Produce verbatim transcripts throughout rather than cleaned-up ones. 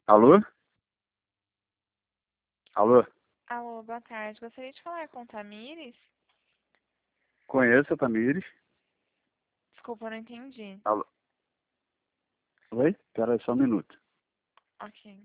Alô? Alô? Alô, boa tarde. Gostaria de falar com Tamires? Conheço a Tamires. Desculpa, eu não entendi. Alô? Oi? Espera aí só um minuto. Ok.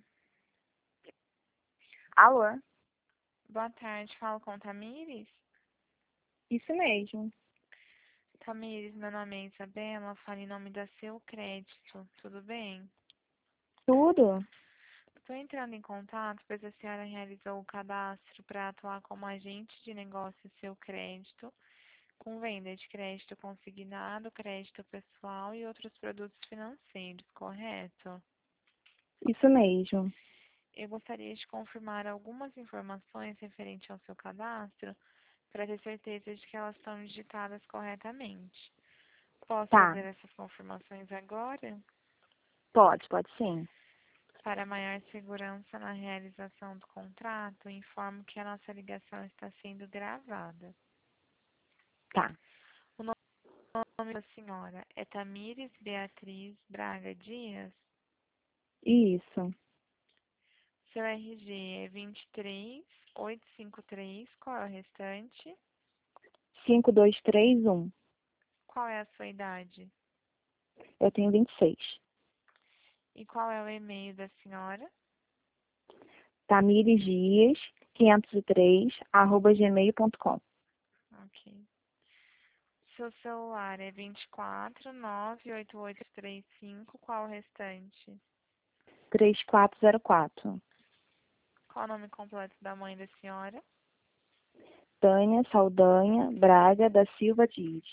Alô? Boa tarde, falo com Tamires? Isso mesmo. Tamires, meu nome é Isabela, falo em nome da Seu Crédito, tudo bem? Tudo? Estou entrando em contato, pois a senhora realizou o cadastro para atuar como agente de negócio Seu Crédito, com venda de crédito consignado, crédito pessoal e outros produtos financeiros, correto? Isso mesmo. Eu gostaria de confirmar algumas informações referentes ao seu cadastro para ter certeza de que elas estão digitadas corretamente. Posso Tá. fazer essas confirmações agora? Pode, pode sim. Para maior segurança na realização do contrato, informo que a nossa ligação está sendo gravada. Tá. O nome da senhora é Tamires Beatriz Braga Dias? Isso. Seu R G é vinte e três mil oitocentos e cinquenta e três. Qual é o restante? cinco dois três um. Qual é a sua idade? Eu tenho vinte e seis. E qual é o e-mail da senhora? Tamires Dias, quinhentos e três, arroba gmail ponto com. Ok. Seu celular é vinte e quatro, nove oito oito três cinco. Qual o restante? três quatro zero quatro. Qual o nome completo da mãe da senhora? Tânia Saldanha Braga da Silva Dias.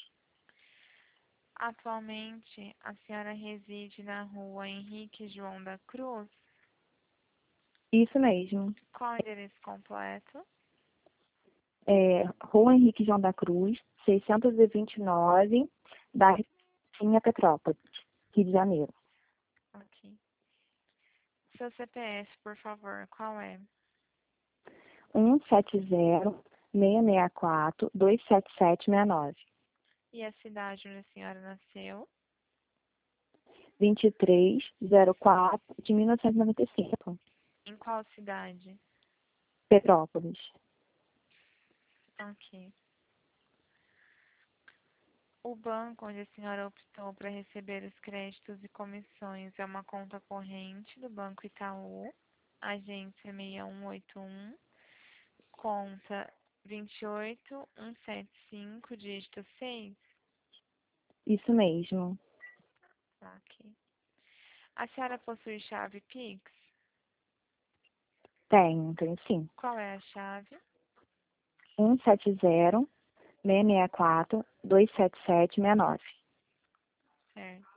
Atualmente, a senhora reside na rua Henrique João da Cruz? Isso mesmo. Qual o endereço completo? É, Rua Henrique João da Cruz, seiscentos e vinte e nove, da Ritinha Petrópolis, Rio de Janeiro. Ok. Seu C P F, por favor, qual é? um sete zero, seis seis quatro, dois sete sete seis nove. E a cidade onde a senhora nasceu? vinte e três zero quatro de mil novecentos e noventa e cinco. Em qual cidade? Petrópolis. Ok. O banco onde a senhora optou para receber os créditos e comissões é uma conta corrente do Banco Itaú, agência seis um oito um, conta dois oito um sete cinco, dígito seis. Isso mesmo. Ok. A senhora possui chave Pix? Tenho, tenho sim. Qual é a chave? um sete zero, seis seis quatro, dois sete sete seis nove. Certo.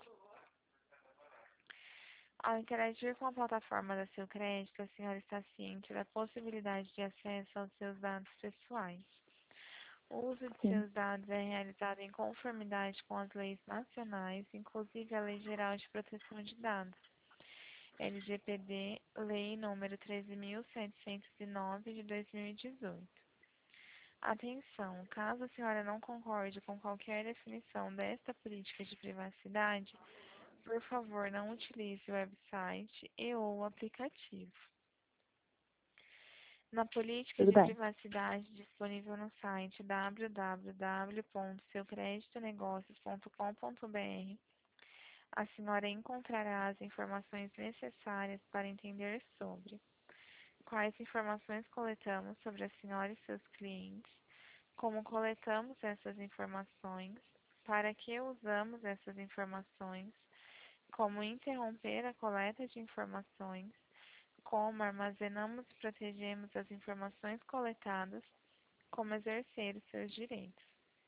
Ao interagir com a plataforma da Seu Crédito, a senhora está ciente da possibilidade de acesso aos seus dados pessoais. O uso de Sim. seus dados é realizado em conformidade com as leis nacionais, inclusive a Lei Geral de Proteção de Dados, L G P D, Lei número treze mil setecentos e nove de dois mil e dezoito. Atenção, caso a senhora não concorde com qualquer definição desta política de privacidade, por favor, não utilize o website e ou o aplicativo. Na política Tudo de bem. privacidade disponível no site w w w ponto seu crédito negócios ponto com ponto b r, a senhora encontrará as informações necessárias para entender sobre quais informações coletamos sobre a senhora e seus clientes, como coletamos essas informações, para que usamos essas informações, como interromper a coleta de informações, como armazenamos e protegemos as informações coletadas, como exercer os seus direitos.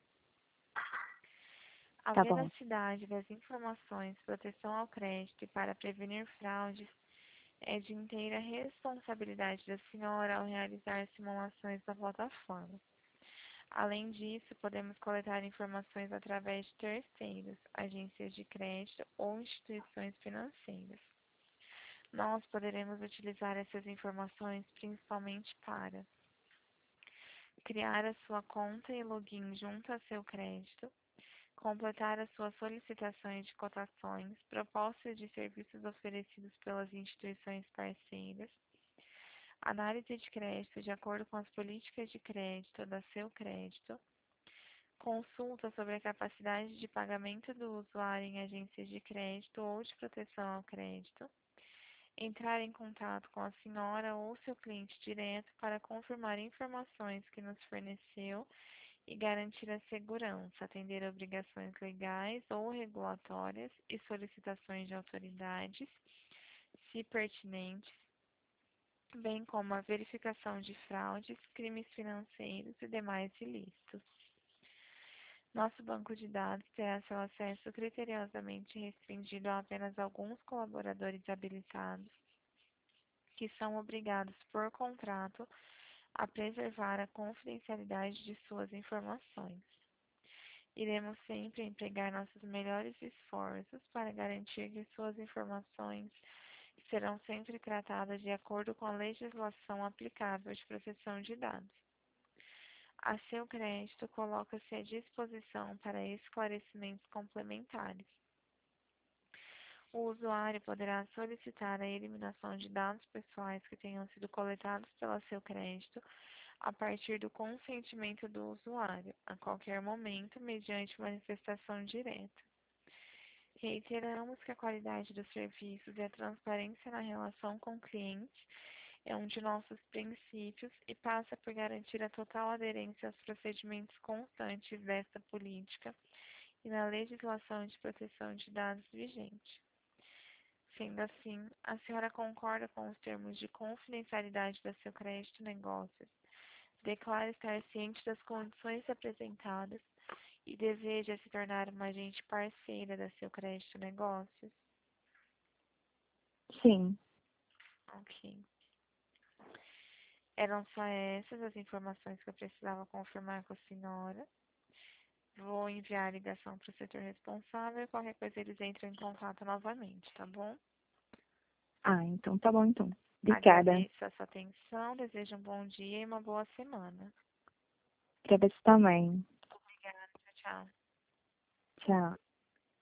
A Tá bom. veracidade das informações, proteção ao crédito e para prevenir fraudes é de inteira responsabilidade da senhora ao realizar simulações da plataforma. Além disso, podemos coletar informações através de terceiros, agências de crédito ou instituições financeiras. Nós poderemos utilizar essas informações principalmente para criar a sua conta e login junto a seu crédito, completar as suas solicitações de cotações, propostas de serviços oferecidos pelas instituições parceiras, análise de crédito de acordo com as políticas de crédito da Seu Crédito, consulta sobre a capacidade de pagamento do usuário em agências de crédito ou de proteção ao crédito, entrar em contato com a senhora ou seu cliente direto para confirmar informações que nos forneceu e garantir a segurança, atender a obrigações legais ou regulatórias e solicitações de autoridades, se pertinentes, bem como a verificação de fraudes, crimes financeiros e demais ilícitos. Nosso banco de dados terá seu acesso criteriosamente restringido a apenas alguns colaboradores habilitados, que são obrigados por contrato a preservar a confidencialidade de suas informações. Iremos sempre empregar nossos melhores esforços para garantir que suas informações serão sempre tratadas de acordo com a legislação aplicável de proteção de dados. A Seu Crédito coloca-se à disposição para esclarecimentos complementares. O usuário poderá solicitar a eliminação de dados pessoais que tenham sido coletados pela Seu Crédito a partir do consentimento do usuário, a qualquer momento, mediante manifestação direta. Reiteramos que a qualidade dos serviços e a transparência na relação com o cliente é um de nossos princípios e passa por garantir a total aderência aos procedimentos constantes desta política e na legislação de proteção de dados vigente. Sendo assim, a senhora concorda com os termos de confidencialidade da Seu Crédito Negócios, declara estar ciente das condições apresentadas e deseja se tornar uma agente parceira da Seu Crédito Negócios? Sim. Ok. Eram só essas as informações que eu precisava confirmar com a senhora. Vou enviar a ligação para o setor responsável e qualquer coisa eles entram em contato novamente, tá bom? Ah, então tá bom então. Obrigada. Agradeço a sua atenção, desejo um bom dia e uma boa semana. Pra você também. Obrigada, tchau, tchau. Tchau.